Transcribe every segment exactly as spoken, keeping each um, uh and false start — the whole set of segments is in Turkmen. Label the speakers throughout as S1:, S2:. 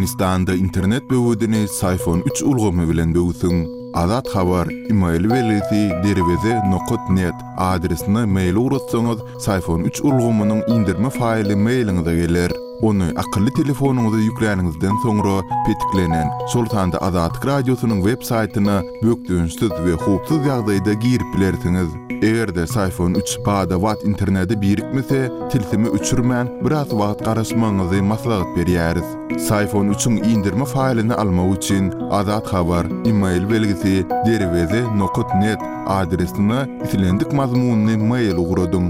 S1: Türkmenistanda internet böwüdini iPhone üç ulgamy bilen böwüsüň. Azat habar email welisi derweze nokta net adresine mail uratsaňyz iPhone üç ulgamynyň indirme faýly mailiňize geler. Onu akıllı telefonuňyza ýükläňizden soňra petiklenen Sultanda Azat radiosynyň web saýtyna bökdüňsiz we hupsuz ýagdaýda girip bilersiňiz. Egerde iPhone üç bada wat interneti birikmese, tilsimi üçürmän biraz wagt garaşmaňyzy maslahat berýäris. iPhone üçüň indirme faýlyny almak üçin Azat habar email belgisi derweze nokta net adresine isilendik mazmunny mail uguradyň.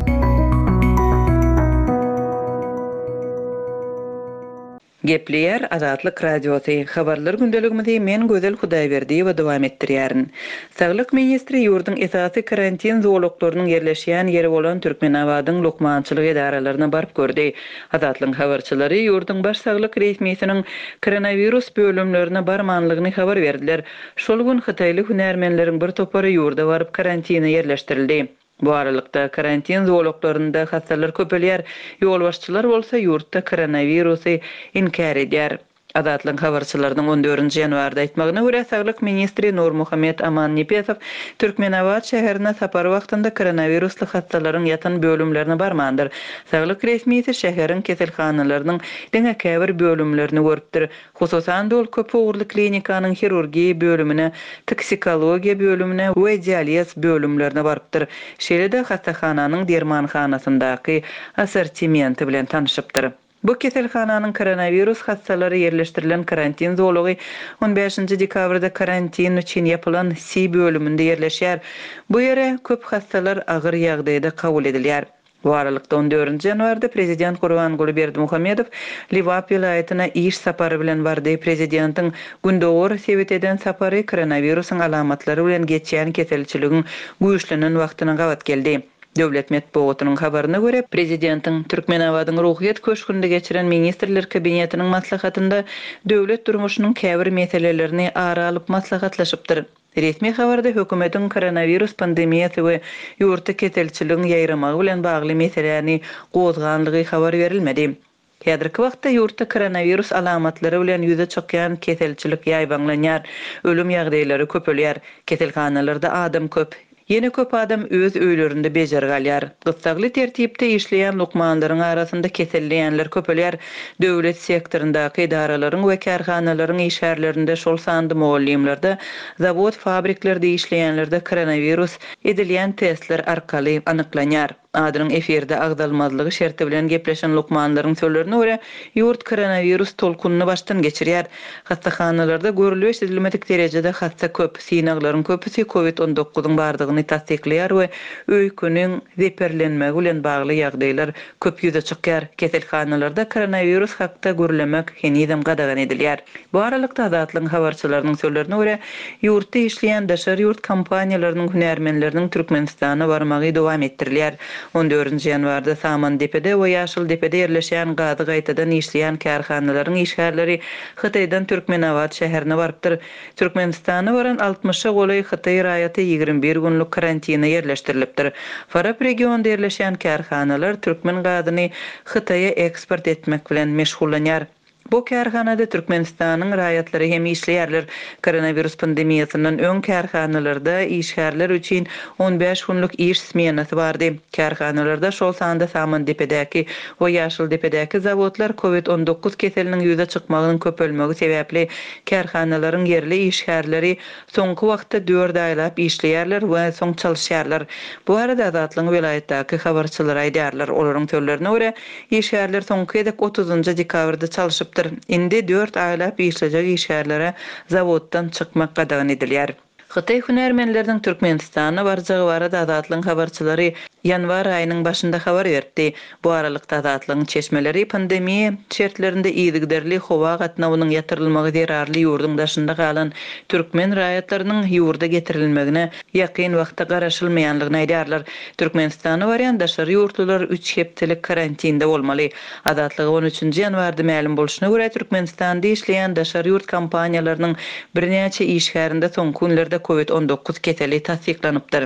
S2: Gepleyer Azatlyk Radiosy habarlar gündeligimizi men Gözel Hudaýberdi we dowam etdirýärin. Saglyk ministri ýurdun esasy karantin zowlaklarynyň yerleşýän ýeri bolan Türkmenawadyň lokmançylyk edaralaryna barıp gördi. Azatlyk habarçylary ýurdun baş saglyk resmiýetiniň koronavirus bölümlerine barmanlygyny habar berdiler. Şol gün Hytaýly hünärmenleriň bir topary ýurda barıp karantina yerleştirildi. Bu aralykda karantin zowlaklarynda hastalar köpelýär, ýolbaşçylar bolsa ýurtda koronavirusy inkar edýär. Azatlyk habarçylarynyň on dördünji ýanwarda aýtmagyna görä Saglyk ministri Nurmuhammed Aman Nepesow Türkmenawat şäherine sapar wagtynda koronavirusly hastalaryň ýatan bölümlerine barmandyr. Saglyk resmiýeti şäheriň keselhanalarynyň diňe käbir bölümlerini görüpdir. Hususan dol köp ugurly klinikanyň hirurgiýa bölümine, toksikologiýa bölümine we dializ bölümlerine barypdyr. Şeýle-de hastahananyň dermanhanasyndaky assortimenti bilen tanışypdyr. Bu keselhananyň koronavirus hastalary yerleşdirilen karantin zowlagy on beşinji dekabrda karantin üçin ýapylan C bölüminde yerleşýär. Bu ýere köp hastalar agyr ýagdaýda kabul edilýär. Bu aralykda on dördünji ýanwarda prezident Gurbanguly Berdimuhammedow Liwap vilayatyna iş sapary bilen bardy. Prezidentiň gündogor sebet eden sapary koronavirusyň alamatlary bilen geçýän keselçiligiň güýçlenen wagtyna gabat geldi. Döwlet medeniýetining habaryna görä, prezidentiň Türkmenawadyň ruhyat köşkünde geçiren ministrler kabinetiniň maslahatynda döwlet durmuşynyň käbir meselelerini ara alyp maslahatlaşypdyr. Resmi habarda hökümetiň koronavirus pandemiýasy we ýurtda keselçiligiň ýaýramagy bilen bagly meselelerini gozganlygy habar berilmedi. Häzirki wagtda ýurtda koronavirus alamatlary bilen ýüze çykýan keselçilik ýaýbanlanýar, ölüm ýagdaýlary köpelýär, keselhanalarda adam köp. Yeni köp adam öz öýlerinde bejer galýar. Gysagly tertipde işleýän lokmanlaryň arasynda keselleýänler köpelýär. Döwlet sektorundaky edaralaryň we karhanalaryň işgärlerinde şol sandy muallimlerde, zawod, fabriklerde işleýänlerde koronavirus edilýän testler arkaly anyklanýar. Adynyň eferde agdalmazlygy şerti bilen gepleşen lokmanlaryň sözlerine görä, ýurt koronavirus tolkunyny başdan geçirýär. Hastahanalarda görülýär edilmedik derejede hasta köp, synaglaryň köpüsi covid on dokuzyň bardygyny tasdikleýär we öýküniň zeperlenmegi bilen bagly ýagdaýlar köp ýüze çykýar. Keselhanalarda koronavirus hakda görülemek henizem gadagan edilýär. Bu aralykda Azatlyk habarçylarynyň sözlerine görä, ýurtda işleýän daşary ýurt kompaniýalarynyň hünärmenleriniň Türkmenistana barmagy dowam etdirilýär. on dördünji ýanwarda Samandepede we Ýaşyldepede yerleşýän gady gaýtadan işleýän karhanalaryň işgärleri Hytaýdan Türkmenawat şäherine barypdyr. Türkmenistana baran altmışa goly Hytaý raýaty ýygrimi bir günlük karantina yerleşdirilipdir. Farap regionda yerleşýän karhanalar türkmen gadyny Hytaýa eksport etmek bilen meşgullanýar. Bu karhanada Türkmenistanyň raýatlary hem işleýärler. Koronavirus pandemiýasyndan öň karhanalarda işgärler üçin on beş günlük iş smenasy bardy. Karhanalarda şol sanda Samandepedäki we Ýaşyldepedäki zawodlar covid on dokuz keseliniň ýüze çykmagynyň köpelmegi sebäpli karhanalaryň yerli işgärleri soňky wagtda dört aýlap işleýärler we soň çalyşýarlar. Bu arada Azatlyk vilayatdaky habarçylar aýdýarlar, olaryň sözlerine görä, işgärler soňky edek otuzunji dekabrda çalyşyp indi dört aýlap işlejek işgärlere zawoddan çykmak gadagan edilýär. Hytaý hünärmenleriniň Türkmenistana barjagy barada Azatlyk habarçylary ýanwar aýynyň başynda habar berdi. Bu aralykda Azatlyk çeşmeleri pandemiýa şertlerinde ýygyderli howa gatnawynyň ýatyrylmagy derarly ýurdun daşynda galan türkmen raýatlarynyň ýurda getirilmegine ýakyn wagtda garaşylmaýanlygyny aýdýarlar. Türkmenistana barýan daşary ýurtlular üç hepdelik karantinda bolmaly. Azatlyk on üçünji ýanwarda ma'lum bolşyna görä Türkmenistanda işleýän daşary ýurt kompaniýalarynyň birnäçe işgärinde soňky günlerde covid on dokuz keseli tasdiklanypdyr.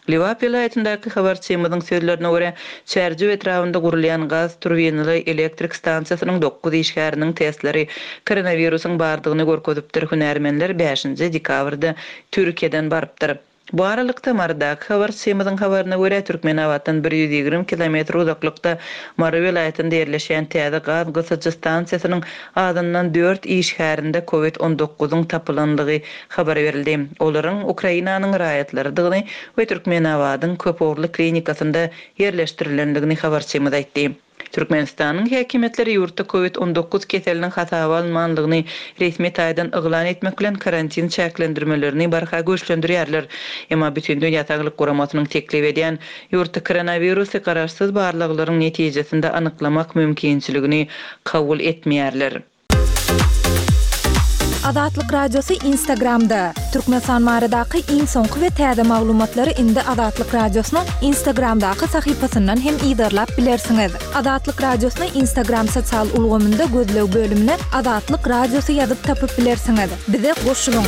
S2: Liwa vilayetindäki habarçymyzyň sözlerine görä, çärjü etrafynda gurulýan gaz turbinaly elektrik stansiýasynyň dokuz işgäriniň testleri koronawirusyň bardygyny görkezipdir. Hünärmenler beşinji dekabrda Türkiýeden barypdyr. Bu aralykda Mardak habarçymyzyň habaryna görä Türkmenawatdan bir yüz ýigirme kilometr uzaklykda Mary vilayetinde ýerleşen täze gaz gysyjy stansiýasynyň adyndan dört işgärinde covid on dokuzyň tapylandygy habar berildi. Olaryň Ukrainanyň raýatlarydygyny we Türkmenawatyň köpogurly klinikasynda ýerleşdirilendigini habarçymyz aýtdy. Türkmenistanyň häkimetleri ýurtda covid on dokuz keseliniň hasaby almanlygyny resmi taýdan yglan etmek bilen karantin çäklendirmelerini barha göçlendirýärler. Emma bütün dünýä Saglyk Guramasynyň teklip edýän ýurtda koronavirusy garaşsyz barlyklaryň netijesinde anyklamak mümkinçiligini kabul etmeýärler.
S3: Adatlyk radiosu Instagramda. Türkmenistan maradaky iň soňky we täze maglumatlary indi Adatlyk radiosynyň Instagramdaky sahypasyndan hem ýydarlap bilersiňiz. Adatlyk radiosyny Instagram sosial ulgamynda gözlew bölümine Adatlyk radiosu ýazyp tapyp bilersiňiz. Bize goşulyň.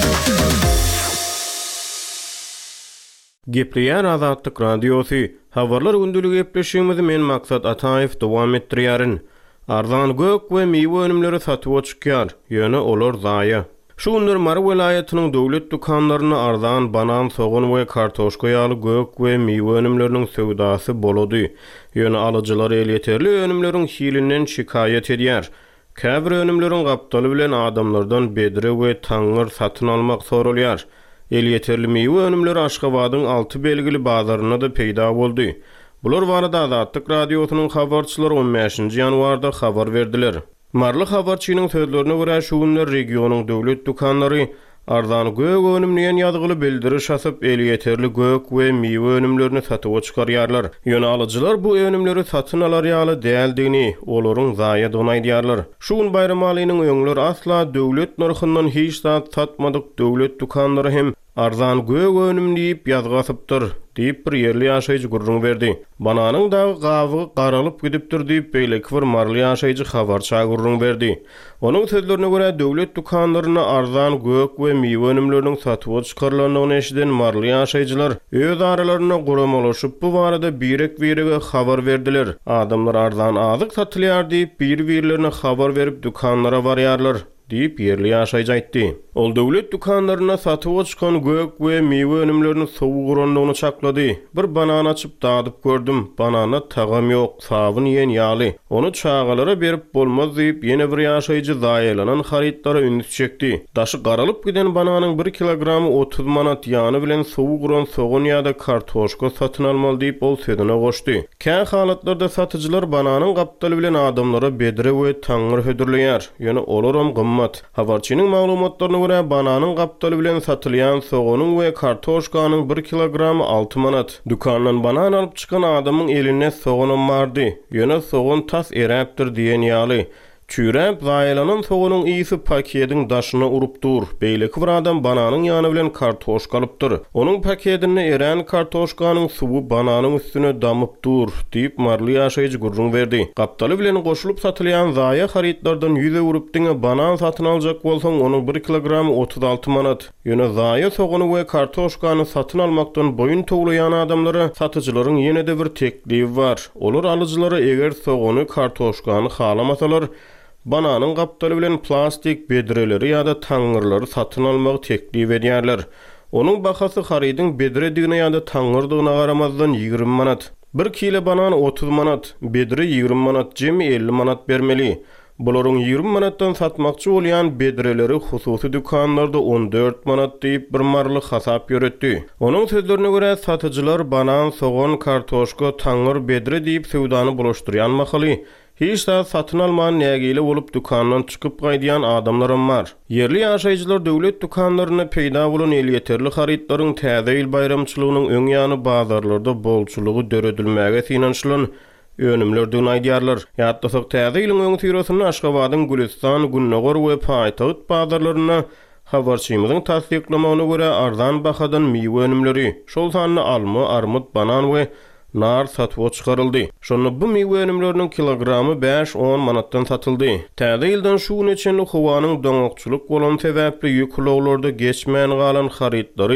S4: Gepleýär Adatlyk radiosu. Habarlar gündülik gepleşýümizi men maksat Ataýew dowam etdirýärin. Arzan gök we meýwe önümleri satyp çykýar, ýöne olar zaýa. Şu günler Mary vilayatynyň döwlet dukanlaryna arzan banan, soğan we kartoşka ýaly gök we meýwe önümleriniň söwdasy bolady. Ýöne alyjylar el ýeterli önümleriň hilinden şikayet edýär. Käbir önümleriň gapdaly bilen adamlardan bedre we taňyr satyn almak sorulýar. El ýeterli meýwe önümleri Aşgabatyň alty belgili bazaryna da peýda boldy. Bular barada Adatlyk radiosynyň habarçylary on beşinji ýanwarda habar berdiler. Marly habarçynyň sözlerine görä şu günler regionyň döwlet dukanlary arzan gök önümleýän ýazgyly bildiriş asyp el ýeterli gök we meýwe önümlerini satyp çykarýarlar. Ýöne alyjylar bu önümleri satyn alar ýaly däldigini olaryň zaýa donaýdýarlar. Şu gün bayram alynyň öňleri asla döwlet narhyndan hiç zat satmadyk döwlet dukanlary hem arzan gök önümleyip ýazgasypdyr diýip bir ýerli ýaşaýjy gurrun berdi. Bananyň da gawy garalyp gidipdir diýip beýleki bir marly ýaşaýjy habarça gurrun berdi. Onuň sözlerine görä döwlet dukanlaryna arzan gök we meýwe önümleriniň satyp çykarylanyny eşiden marly ýaşaýjylar öz aralaryna guramalaşyp bu barada birek-birege habar berdiler. Adamlar arzan azyk satylýar diýip bir-birlerine habar berip dukanlara barýarlar diýip ýerli ýaşaýjy aýtdy. Ol döwlet dukanlaryna satyp çykan gök we meýwe önümlerini sowu guranlygyny çaklady. Bir banan açyp dadyp gördüm. Banana tagam ýok, sabyny ýen ýaly. Onu çağalara berip bolmaz diýip ýene bir ýaşaýjy zaýalanan haritlara üns çekdi. Daşy garalyp giden bananyň bir kilogramy otuz manat ýany bilen sowu guran soğan ýa-da kartoşka satyn almaly diýip ol sözüne goşdy. Kän halatlarda satyjylar bananyň gapdaly bilen adamlara bedre we taňyr hödürleýär. Ýöne olaram gymmat. Habarçynyň maglumatlaryna görä bananyň gapdaly bilen satylýan soğanyň we kartoşkanyň bir kilogramy altı manat. Dukandan banan alyp çykan adamyň eline soğanam bardy. Ýöne soğan tas eräpdir diýen ýaly. Çürep zaýlanan soğanyň ýygy paketiň daşyna urupdyr. Beýleki bir adam bananyň ýany bilen kartoşka alypdyr. Onuň paketine eren kartoşkanyň suwu bananyň üstüne damypdyr diýip marly ýaşaýjy gurrun berdi. Gapdaly bilen goşulyp satylýan zaýa haritlardan ýüze urupdyň banan satyn aljak bolsaň onuň bir kilogramy otuz altı manat. Ýöne zaýa soğany we kartoşkany satyn almakdan boyun toglaýan adamlara satyjylaryň ýene-de bir teklibi bar. Olar alyjylary eger soğany kartoşkany halamasalar bananyň gapdaly bilen plastik bedreleri ýa-da taňyrlary satyn almagy teklip edýärler. Onuň bahasy haridyň bedredigine ýa-da taňyrdygyna garamazdan ýygrimi manat. bir kilo banan otuz manat, bedre ýygrimi manat, jemi elli manat bermeli. Bularyň ýygrimi manatdan satmakçy bolýan bedreleri hususy dukanlarda on dört manat diýip bir marly hasap ýöretdi. Onuň sözlerine görä satyjylar banan, soğan, kartoşka, taňyr, bedre diýip sewdany bulaşdyrýan mahaly hiç da satın alman nägile bolup dukandan çykyp gaýdýan adamlarym bar. Yerli ýaşaýjylar döwlet dukanlaryna peýda bolan el ýeterli haritlaryň täze ýyl bayramçylygynyň öň ýany bazarlarda bolçulugy döredilmäge synançylan önümlerden aýdýarlar. Ýatdasak täze ýylyň öň tyrasyny Aşgabatyň Gülistan, Günnegor we Paýtagyt bazarlaryna habarçymyzyň tasdiklamagyna görä arzan bahadan meýwe önümleri, şol sanly alma, armut, banan we nar satyp çykaryldy. Şonu bu meýwe önümleriniň kilogramy beş on manatdan satyldy. Täze ýyldan şu gün içinde howanyň doňokçuluk bolan sebäpli ýüklewlerde geçmän galan haritlary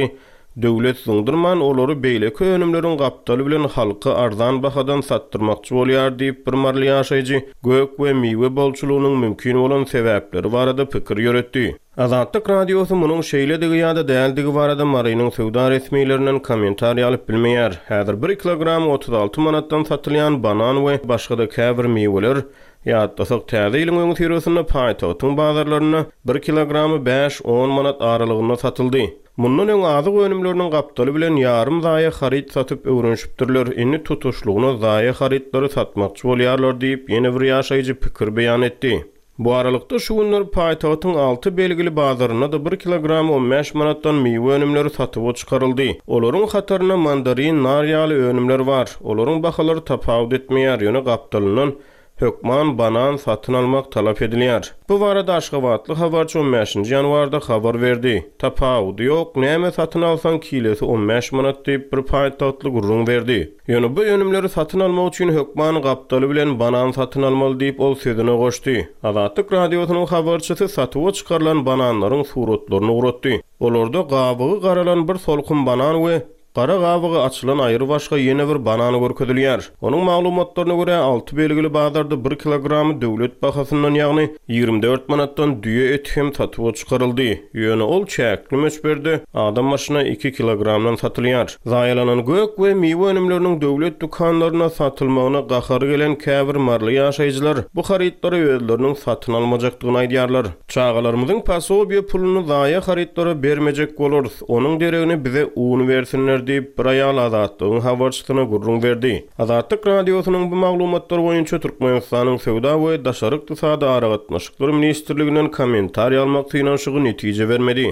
S4: Döwlet zıngdırman olary beýleki önümlerin gapdaly bilen halky arzan bahadan sattyrmakçy bolýar diýip bir marly ýaşaýjy gök we miwe bolçulugynyň mümkin bolan sebäpleri barada pikir ýöretdi. Azatlyk radiosy munyň şeýledigi ýa-da däldigi barada Marynyň sowda resmiýetlerinden kommentariýa alyp bilmeýär. Häzir bir kilogram otuz alty manatdan satylýan banan we başga da käbir miweler ýa-da sok täze ýylyň öňü tirosyna paýtagyň bazarlaryna bir kilogramy beş on manat aralygyna satyldy. Mundan öň azyk önümleriniň gapdaly bilen ýarym zaýa harit satyp öwrenşipdirler. Indi tutuşlugyna zaýa haritlary satmakçy bolýarlar diýip ýene bir ýaşaýjy pikir beýan etdi. Bu aralykda şu günler paýtagyň alty belgili bazaryna da bir kilogram on beş manatdan miwe önümleri satyp çykaryldy. Olaryň hataryna mandarin, nar ýaly önümler bar. Olaryň bahalary tapawut etmeýär, ýöne gapdalynyň hökman banan satyn almak talap edilýär. Bu barada Aşgabatly habarçy on beşinji ýanwarda habar berdi. Tapawut ýok, näme satyn alsan kilesi on beş manat diýip bir paýtatly gurrun berdi. Ýöne bu ýönümleri satyn almak üçin hökman gapdaly bilen banan satyn almaly diýip ol sözüne goşdy. Azatlyk radiosynyň habarçysy satyp çykarylan bananlaryň suratlaryny uratdy. Olarda gabygy garalan bir solkun banan we Qara gabygy açylan aýry başga ýene bir banan görkezilýär. Onuň maglumatlaryna görä alty belgili bazarda bir kilogramy döwlet bahasyndan ýagny ýygrimi dört manatdan düýe et hem satyp çykaryldy. Ýöne ol çäkli möçberde adam başyna iki kilogramdan satylýar. Zaýalanan gök we miwe önümleriniň döwlet dukanlaryna satylmagyna gahary gelen käbir marly ýaşaýjylar bu haritlary özleriniň satyn almajakdygyny aýdýarlar. Çağalarymyzyň pasobiýe puluny zaýa haritlary bermejek bolarys. Onuň deregini bize uny bersinler diýip bir aýal Azatlygyň habarçysyna gurrun berdi. Azatlyk radiosynyň bu maglumatlary boýunça Türkmenistanyň sowda we daşary ykdysady aragatnaşyklary ministrliginden kommentariýa almak ýynaşygy netije bermedi.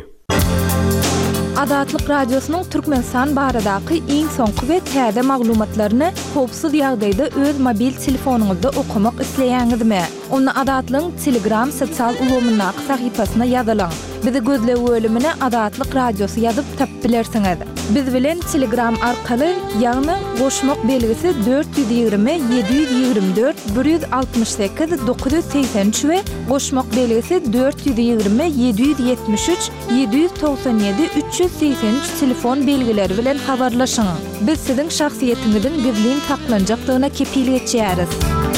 S3: Azatlyk radiosynyň Türkmenistan baradaky iň soňky we täze maglumatlaryny howpsuz ýagdaýda öz mobil telefonuňyzda okumak isleýäňizmi? Onu Azatlygyň Telegram sosial ulgamyna sahypasyna ýazylaň. Bizi gözlep bölümine Azatlyk radiosu ýazyp tapyp bilersiňiz. Biz bilen Telegram arkaly ýagny goşmak belgisi dört yüz ýygrimi yedi yüz ýygrimi dört bir yüz altymyş sekiz dokuz yüz seksen üç we goşmak belgisi dört yüz ýygrimi yedi yüz ýetmiş üç yedi yüz togsan ýedi üç yüz seksen üç telefon belgileri bilen habarlaşyň. Biz siziň şahsiýetiňizin gizlin taklanjakdygyna kepillik etýäris.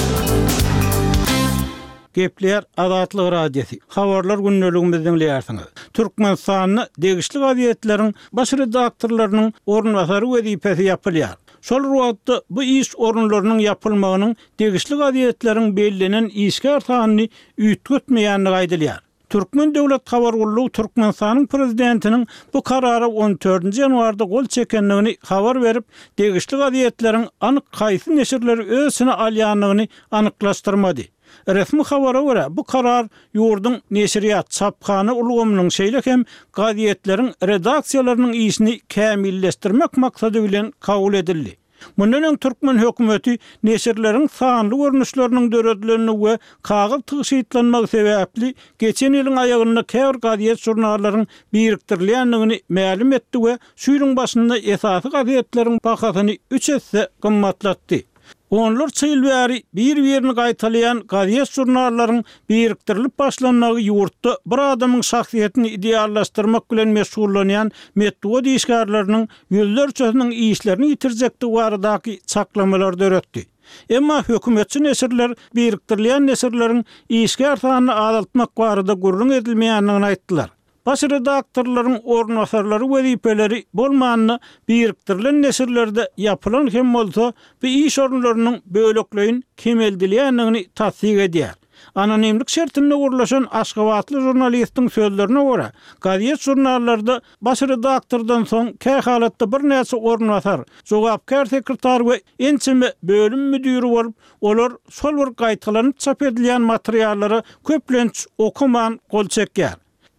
S5: Gepler Azatlyk radiosu. Habarlar günneligimizden dinleýärsiňiz. Türkmenistanyň degişli gazetleriň baş redaktorlarynyň ornwasary wezipesi ýapylýar. Şol wagtda bu iş orunlarynyň ýapylmagynyň degişli gazetleriň bellilen işgär sanyny üýtgetmeýändigi aýdylýar. Türkmen Döwlet Habargullugy Türkmenistanyň prezidentiniň bu karary on dördünji ýanwarda gol çekenligini habar berip, degişli gazetleriň anyk kaýsy neşirleri özüne alýanlygyny anyklaşdyrmady. Resmi habara görä bu karar ýurdun neşriýat çapkany ulgamynyň şeýle hem gazetleriň redaksiýalarynyň işini kämilleşdirmek maksady bilen kabul edildi. Mundan öň Türkmen hökümeti neşirleriň sanly görnüşleriniň döredilini we kagyz tygyşytlanmagy sebäpli geçen ýylyň aýagyna käbir gazet jurnallaryň birikdirilýändigini ma'lum etdi we şuýryň başynda esasy gazetleriň bahasyny üç esse gymmatlatdy. Onlar çyl bäri bir-birini gaýtalýan gazet jurnallaryň birikdirilip başlanmagy ýurtda bir adamyň şahsiýetini ideallaşdyrmak bilen meşgullanýan metod işgärleriniň ýüllerçesiniň işlerini ýitirjekdi baradaky çaklamalar döretdi. Emma hökümetçi neşirler birikdirilýän neşirleriň işgär sanyny azaltmak barada gurrun edilmeýändigini aýtdylar. Baş redaktorlaryň ornwasarlary wezipeleri bolmanyny birikdirilen neşirlerde ýapylan hem bolsa bu iş orunlarynyň bölekleýin kemeldilýändigini tasdik edýär. Anonimlik şertinde gurlaşan Aşgabatly jurnalistiň sözlerine görä, gazet jurnallarda baş redaktordan soň kä halatda bir näçe ornwasar, jogapkar sekretar we ençime bölüm müdiri bolup, olar şol bir gaýtalanyp çap edilýän materiallary köplenç okuman gol çekýär.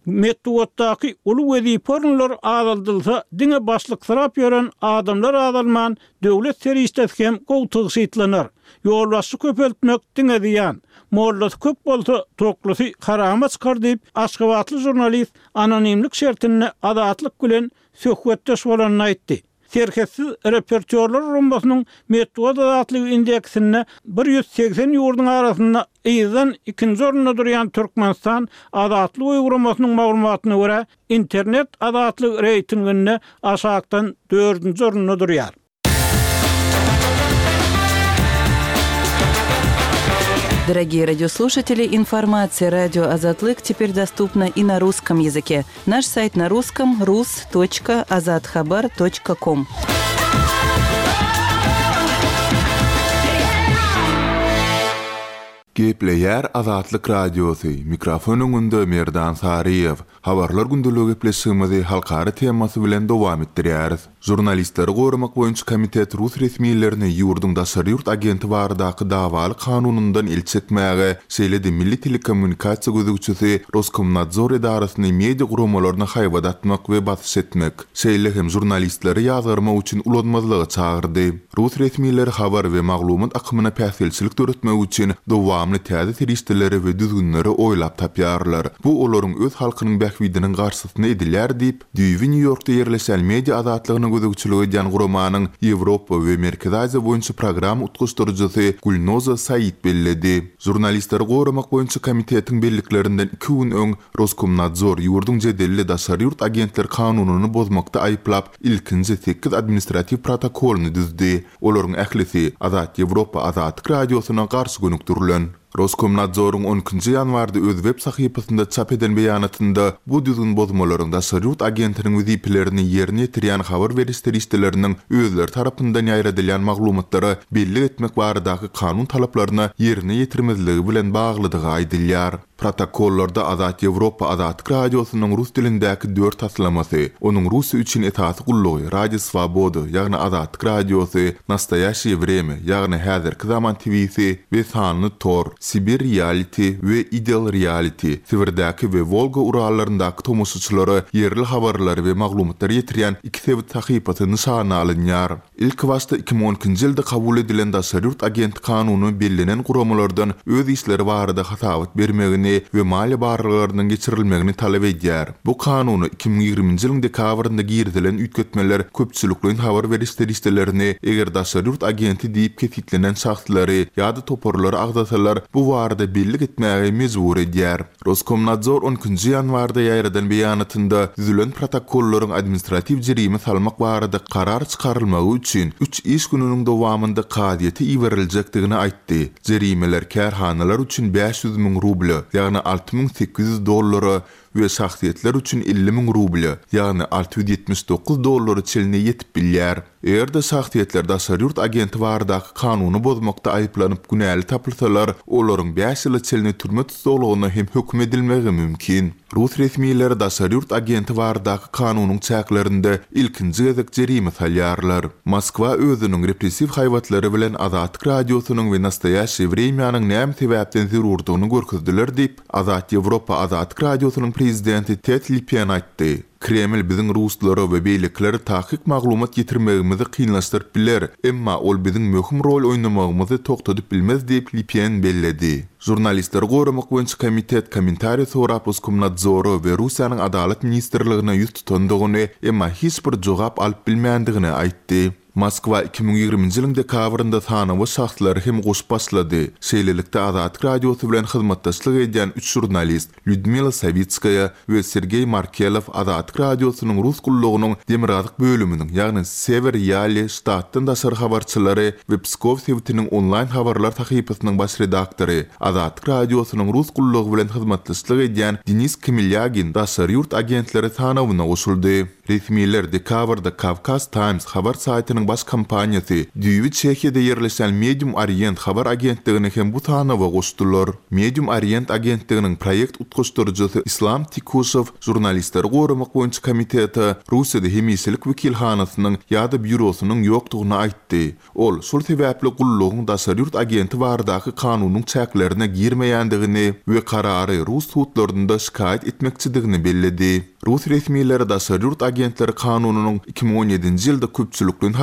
S5: Metoddaky ulu wezipeler azaldylsa, diňe başlyk sırap ýören adamlar azalman, döwlet serişdesi hem gowtygyşytlanar. Ýolbaşy köpeltmek diňe diýen. Mollasy köp bolsa toklusy harama çykar diýip Aşgabatly jurnalist anonimlik şertine Azatlyk bilen söhbetdeş bolanyny aýtdy. serketsiz repertuarlar rumbasynyň Metduat adatlygy indeksinde bir yüz seksen ýurdun arasynda ýyzdan ikinji orunda durýan Türkmenistan adatly uyguramasynyň maglumatyna görä internet adatlyk reytinginde aşagdan dördünji orunda durýar.
S6: Дорогие радиослушатели, информация «Радио Азатлык» теперь доступна и на русском языке. Наш сайт на русском – рус точка азатхабар точка ком.
S1: Gepleýär Azatlyk Radiosu. Mikrofonun önünde Merdan Sariyev. Habarlar gündülügi gepleşýümizi halkara temasy bilen dowam etdirýäris. Jurnalistleri gorumak boýunça komitet Rus resmiýetlerini ýurdun daşary ýurt agenti baradaky dawaly kanunundan ilçetmäge, şeýle-de Milli Telekommunikasiýa gözükçüsi Roskomnadzor edarasyny media guramalarına haýbat atmak we batyş etmek, şeýle hem jurnalistleri ýazgarmak üçin ulanmazlyga çagyrdy. Rus resmiýetleri habar we maglumat akymyna päsilçilik töretmek üçin dowamly täze tirişdeleri we düzgünleri oýlap tapýarlar. Bu olaryň öz halkynyň bähwidiniň garşysyna edilýär diýip, Düýbi New Yorkda ýerleşen media azatlygyny gözükçüligi edýän guramanyň Ýewropa we Merkezi Aziýa boýunça program utguşdurjysy Gulnoza Said belledi. Jurnalistleri gorumak boýunça komitetiň belliklerinden iki gün öň Roskomnadzor ýurdun jedelli daşary ýurt agentleri kanunyny bozmakda aýplap ilkinji sekiz administrativ protokoluny düzdi. Olaryň ählisi Azat Ýewropa Azatlyk Radiosyna garşy gönükdirilen. Roskomnadzorun on ikinji ýanwarda öz web sahypasynda çap eden beýanatynda bu düzgün bozmalaryň daşary ýurt agentiniň wezipelerini ýerine ýetirýän habar beriş terişdeleriniň özleri tarapyndan ýaýradylýan maglumatlary belli etmek baradaky kanun talaplaryna ýerine ýetirmezligi bilen baglydygy aýdylýar. Protokollarda Azat Ýewropa Azatlyk Radiosynyň rus dilindäki dört aslamasy, onuň Rusya üçin etasy gullugy, Radio Svoboda, ýagny Azatlyk Radiosy, Nastoyaşye Vreme, ýagny Häzirki Zaman T V'si we sanly Tor, Sibir Reality we Ideal Reality, Sibirdäki we Volga urallaryndaky tomoşaçylary yerli habarlary we maglumatlary ýetirýän iki sebit sahypasy nyşana alynýar. İlk wagtda iki bin on ikinji ýylda kabul edilen daşary ýurt agent kanuny bellenen guramalardan öz işleri barada hasabat bermegini we mali barlyklarynyň geçirilmegini talap edýär. Bu kanuny iki bin ýygrimiňji ýylyň dekabrynda girdilen üýtgetmeler köpçülikliň habar beriş terişdelerini eger daşary ýurt agenti diýip ketitlenen şahslary ýa-da toporlary agdasalar bu barada belli etmäge mezbur edýär. Roskomnadzor on ikinji ýanwarda ýaýradan beýanatynda düzülen protokollaryň administrativ jerime salmak barada karar çykarylmagy üçin üç iş gününiň dowamında kadiýeti iwerilejekdigini aýtdy. Jerimeler kärhanalar üçin beş yüz miň rubl, ýagny alty miň sekiz yüz dollary we şahsiýetler üçin elli miň rubl, ýagny alty yüz ýetmiş dokuz dollary çeline ýetip bilýär. Eger de şahsiýetler daşary ýurt agenti baradaky kanuny bozmakda aýplanyp günäli tapylsalar, olaryň beş ýyl çeline türme tutulugyna hem hökm edilmegi mümkin. Rus resmiýetleri daşary ýurt agenti baradaky kanunyň çäklerinde ilkinji gezek jerime salýarlar. Moskwa özüniň repressiw haýwatlary bilen Azatlyk Radiosynyň we Nastoyaşye Vremýanyň näme sebäpden zerurdygyny görkezdiler diýip Azat Ýewropa Azatlyk Radiosynyň prezidenti Ted Lipyan aýtdy. Kreml biziň ruslary we beýlikleri tahyk maglumat ýetirmegimizi kynlaşdyryp biler, emma ol biziň möhüm rol oýnamagymyzy toktadyp bilmez diýip Lipyan belledi. Jurnalistler gorumak boýunça komitet kommentariýa sorap Roskomnadzory we Russiýanyň adalet ministrligine ýüz tutandygyny, emma hiç bir jogap alyp bilmändigini aýtdy. Moskwa iki bin ýygrimiňji ýylyň dekabrynda tanawy şahslary hem goşup başlady. Şeýlelikde Azatlyk Radiosy bilen hyzmatdaşlyk edýän üç jurnalist Lyudmila Savitskaya we Sergey Markelov Azatlyk Radiosynyň rus gullugynyň Demirazdyk bölüminiň, ýagny Sever Yali ştatdan daşary habarçylary we Pskov sewtiniň onlaýn habarlar sahypasynyň baş redaktory, Azatlyk Radiosynyň rus gullugy bilen hyzmatdaşlyk edýän Denis Kemilyagin daşary ýurt agentleri tanawyna goşuldy. Resmiýetler dekabrda Kavkaz Times habar saýtynyň baş kampaniýasy Düýbi Çekiýede ýerleşen Medium Orient habar agentligini hem bu tanawa goşdular. Medium Orient agentliginiň proýekt utguşdurjysy Islam Tikusov jurnalistleri gorumak boýunça komiteti Russiýada hemislik wekilhanasynyň ýa-da bürosynyň ýokdugyny aýtdy. Ol şol sebäpli gullugyň daşary ýurt agenti baradaky kanunyň çäklerine girmeýändigini we karary Rus sudlarynda şikaýet etmekçidigini belledi. Rus resmiýetleri daşary ýurt agentleri kanunynyň iki bin on ýedinji ýylda köpçülikliň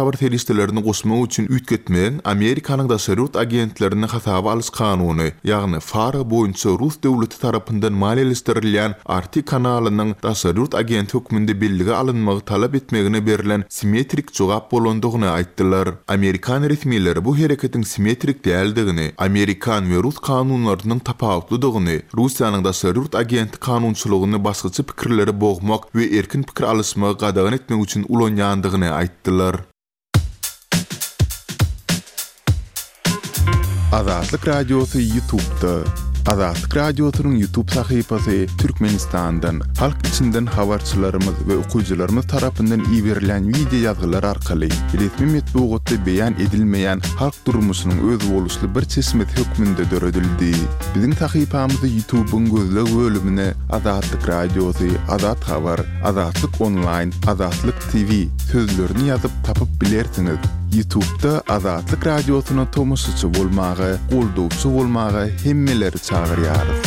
S1: habar teristlerini gosmak üçin üýtgetmän Amerikanyň daşarýat agentlerini hasaba alys kanuny, ýagny FARA boýunça Rus döwleti tarapyndan maliýeleşdirilýän Arty kanalynyň daşarýat agent hökmünde bellige alynmagy talap etmegine berilen simetrik jogap bolandygyny aýtdylar. Amerikan resmiýetleri bu hereketiň simetrik däldigini, Amerikan we Rus kanunlarynyň tapawutlydygyny, Russiýanyň daşarýat agent kanunçylygyny başgaça pikirleri boğmak we erkin pikir alysmagy gadagan etmek üçin ulanýandygyny aýtdylar. Azatlyk Radiosu YouTube'da. Azatlyk Radiosynyň YouTube sahypasy Türkmenistandan, halk içinden habarçylarymyz we okuwçylarymyz tarapyndan iýerilen video ýazgylar arkaly resmi metbuatda beýan edilmeýän halk durmuşynyň öz boluşly bir çeşmet hökmünde döredildi. Biziň sahypamyzy YouTube'un gözleg bölümine Azatlyk Radiosu, Azat Habar, Azatlyk Online, Azatlyk T V sözlerini ýazyp tapyp bilersiňiz. YouTube'da Azatlyk Radiosyna tomoşaçy bolmagy, goldowçy bolmagy hemmeleri çagyrýarys.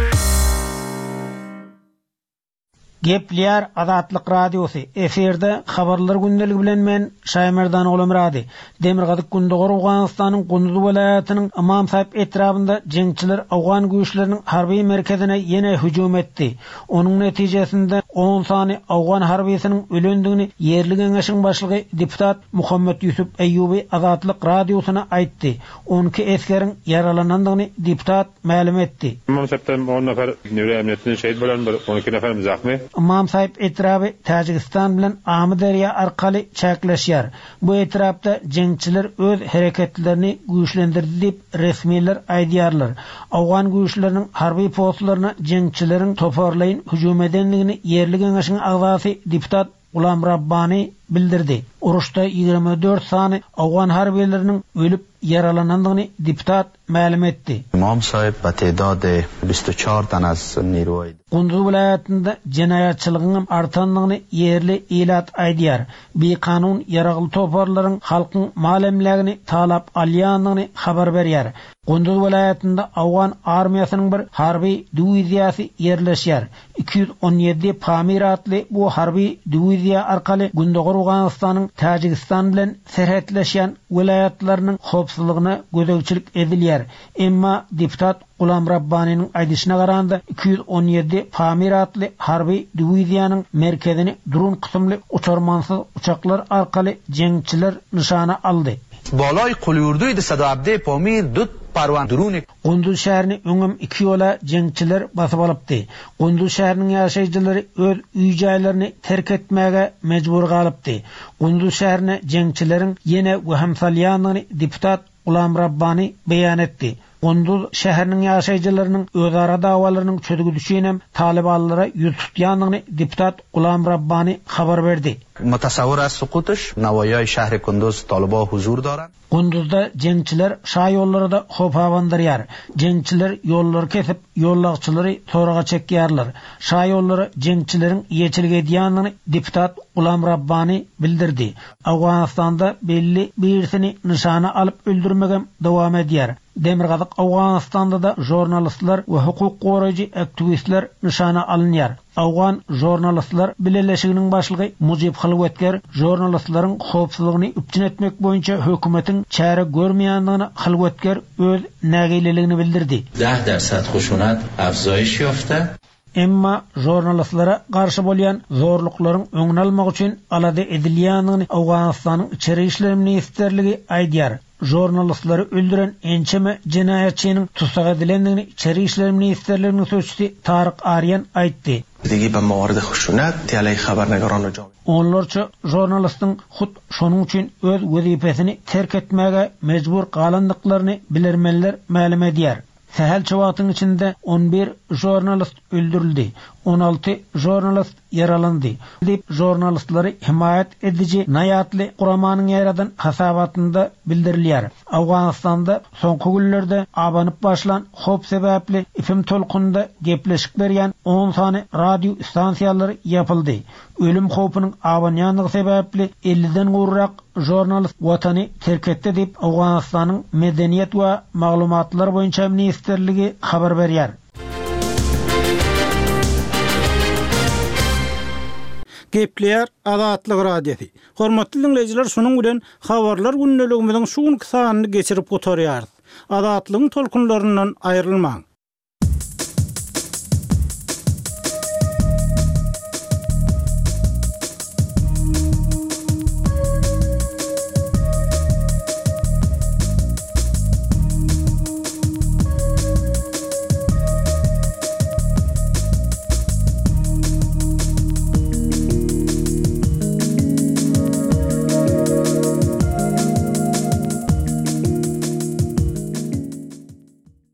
S5: Gepler Azatlyk Radiosu. Eferde habarlar gündeligi bilen men Şaýmerdan Olamrady. Demirgazyk Gündogor Awganystanyň Gunduz welaýatynyň Amam Saýp etrafynda jeňçiler Awgan güýçleriniň harby merkezine ýene hüjüm etdi. Onuň netijesinde on sany Awgan harbiýetiniň ölendigini ýerli geňeşiň başlygy deputat Muhammed Yusuf Eýubi Azatlyk Radiosyna aýtdy. on iki eskeriň yaralanandygyny deputat ma'lum etdi.
S7: Amam Saýpdan on nefer nöwre emniyetinde şehit bolan bir on iki nefer zahmy.
S5: Amam Saýp etrafy Tajikistan bilen Amy derýa arkaly çäkleşýär. Bu etrapda jeňçiler öz hereketlerini güýçlendirdi diýip resmiýetler aýdýarlar. Awgan güýçleriniň harby postlaryna jeňçilerin toparlaýyn hüjüm edenligini ýerli geňeşiň agzasy deputat Gulam Rabbani bildirdi. Uruşda ýigirme dört sany Awgan harbiýetleriniň ölüp yaralanandygyny deputat ma'lum etdi.
S8: Amam Saýp batedade بیست و چهار tan az niroy.
S5: Gunduz welaýatynda jenaýatçylygyň artandygyny ýerli elat aýdýar. Bi kanun ýaragly toparlaryň halkyň malemlegini talap alýandygyny habar berýär. Gunduz welaýatynda Awgan armiýasynyň bir harby diwiziýasy ýerleşýär. iki yüz on ýedi Pamir atly bu harby diwiziýa arkaly Gündogor Awganystanyň Tajikistan bilen serhetleşýän welaýatlarynyň howpsuzlygyna gözegçilik edilýär. Emma deputat Gulam Rabbani'nin aýdyşyna garanda iki yüz on ýedi Pamir atly harby diwiziýanyň merkezini drun kısımly uçarmansyz uçaklar arkaly jeňçiler nişana aldy.
S8: بالای قلیوردوی ده صد و هفده پامیر دو پروان درون
S5: Gunduz şäherini öňüm iki ýola jeňçiler basyp alypdy. Gunduz şäheriniň ýaşaýjylary öz üýjaýlaryny terk etmäge mejbur galypdy. Gunduz şäherine jeňçileriň ýene weham salýandygyny deputat Gulam Rabbani beýan etdi. Gunduz şäheriniň ýaşaýjylarynyň özara dawalarynyň çözgüdüşine talibanlara ýüz tutýandygyny deputat Gulam Rabbani habar berdi.
S8: متصور است سقوطش نوایای شهر کندوز طالبا حضور دارند.
S5: Gunduzda jeňçiler şa ýollarynda hop hawandyrýar. Jeňçiler ýolları kesip ýollagçylary soraga çekýärler. Şa ýollary jeňçileriň ýeçilge edýändigini deputat Gulam Rabbani bildirdi. Awganystanda belli birisini nişana alyp öldürmegem dowam edýär. Demirgazyk Awganystanda da jurnalistler we hukuk goraýjy aktivistler nişana alınýar. Awgan jurnalistler bileleşiginiň başlygy Mujib Halwetker jurnalistlaryň howpsuzlygyny üpçün etmek boýunça hökümetiň çäre görmeýändigini Halwetker öz nägililigini bildirdi.
S9: ده درصد خشونت افزایش یافته.
S5: Emma jurnalistlara garşy bolýan zorluklaryň öňüni almak üçin alada edilýändigini Awganystanyň içeri işler ministrligi aýdýar. Jurnalistlary öldüren ençeme jenaýatçynyň tutsak edilendigini içeri işler ministrliginiň sözçüsi Taryk Aryan aýtdy.
S10: دیگه به موارد خشونت علیه خبرنگاران و جامعه.
S5: Onlarça jurnalistin hut şonuň üçin öz wezipesini terk etmäge mejbur galandyklaryny bilermenler ma'lum edýär. Sahel çawatyň içinde on bir jurnalist öldürildi. on altı jurnalist yaralandy. Dip jurnalistlary himayet edici naýatly guramanyň ýaradan hasabatynda bildirilýär. Awganystanda soňky günlerde abanyp başlan hop sebäpli ifim tolkunda gepleşik berýän on sany radio stansiýalary ýapyldy. Ölüm hopynyň abanýanlygy sebäpli elliden gurrak jurnalist watany terk etdi diýip Awganystanyň medeniýet we maglumatlar boýunça ministrligi habar berýär. Gepleýär Azatlyk radiosi. Hormatly dinleyijiler, şonuň bilen habarlar günneligimiziň şu günkü sanyny geçirip oturýarys. Azatlygyň tolkunlaryndan aýrylmaň.